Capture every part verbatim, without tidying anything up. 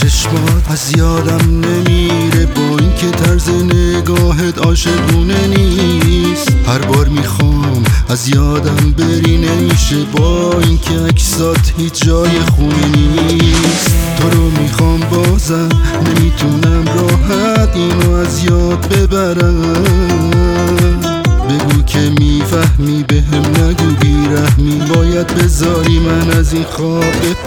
چشمات از یادم نمیره، با اینکه طرز نگاهت عاشقونه نیست. هر بار میخوام از یادم بری نمیشه، با اینکه عکسات هیچ جای خونه نیست. تو رو میخوام بازم نمیتونم راحت اینو از یاد ببرم. بگو که میفهمی بهم نگو بیرحمی، باید بذاری من از این خواب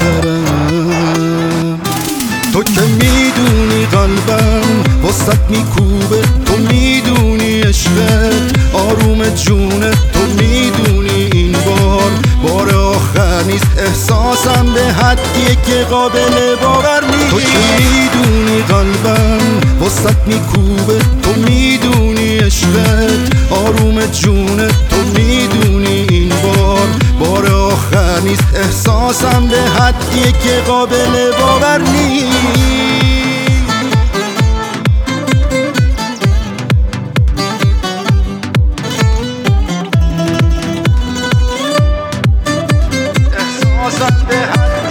بپرم. تو که میدونی قلبم واسط میکوبه، تو میدونی عشقت آروم جونه، تو میدونی این بار بار آخر نیست. احساسم به حدیه که قابل باور نیست. تو که میدونی قلبم واسط میکوبه، تو میدونی عشقت آروم جونه، تو میدونی این بار بار آخر نیست. احساسم به حدیه که قابل باور نیست. احساسم به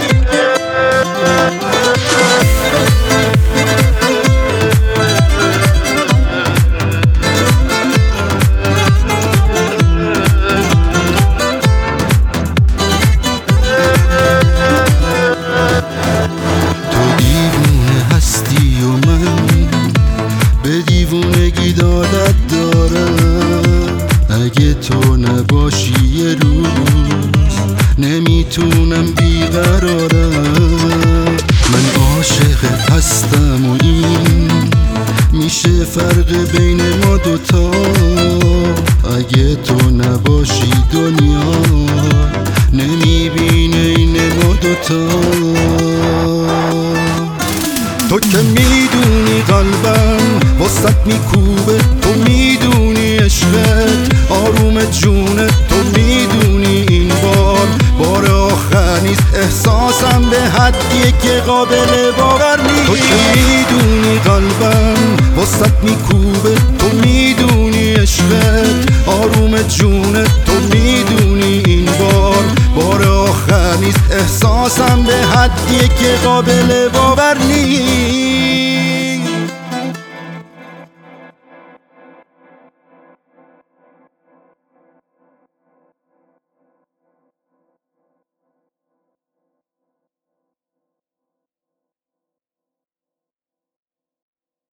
دیوونگی دادت دارم. اگه تو نباشی یه روز نمیتونم بیقرارم. من عاشق هستم و این میشه فرق بین ما دوتا. اگه تو نباشی دنیا نمیبینه این ما دوتا. تو که میدونی قلبم واسط میکوبه، تو میدونی عشقت آروم جونه، تو میدونی این بار بار آخر نیست. احساسم به حدیه که قابل باور نیست. تو که میدونی قلبم واسط میکوبه، تو میدونی عشقت آروم جونه، تو میدونی این بار بار آخر نیست. احساسم به حدیه که قابل باور نیست.